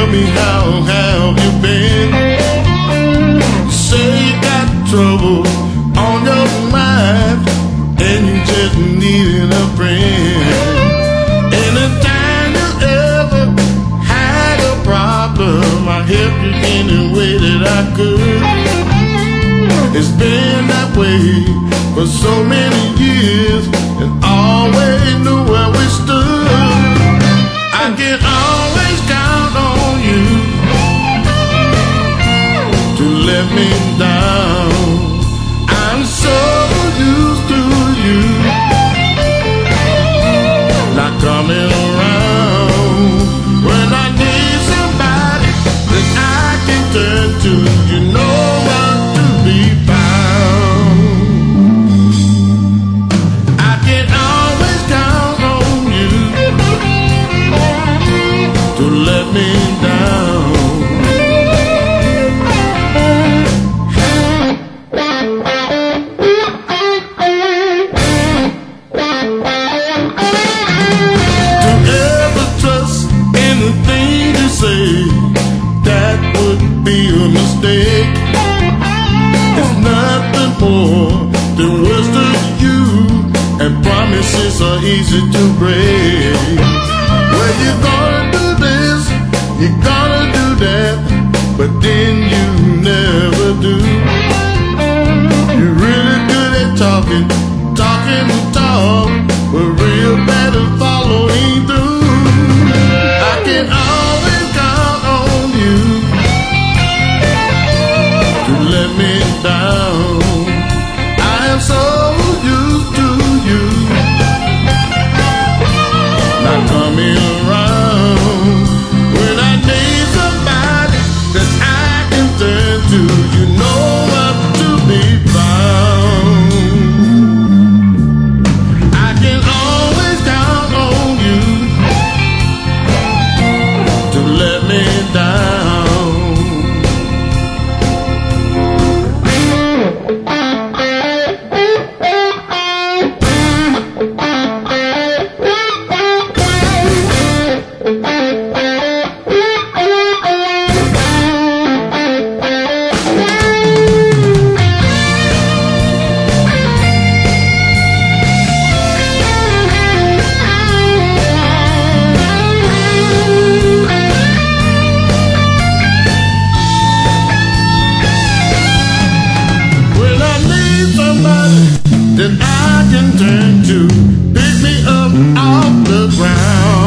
tell me how have you been? You say you got trouble on your mind, and you just needed a friend. Anytime you ever had a problem, I helped you any way that I could. It's been that way for so many years, and always knew where we stood. I can always count on you to let me down. I'm so used to you not coming around. When I need somebody that I can turn to, you know what to be found. I can always count on you to let me down. To ever trust anything you say, that would be a mistake. It's nothing more than words to you, and promises are easy to break. Well, you're gonna do this, you're gonna do that, but then you never do. You're really good at talking the talk, but real bad at following through. I can always count on you to let me down. I am so used to you not coming around. When I need somebody that I can turn to, you know what to be found. I can always count on you to let me down. That I can turn to, pick me up off the ground.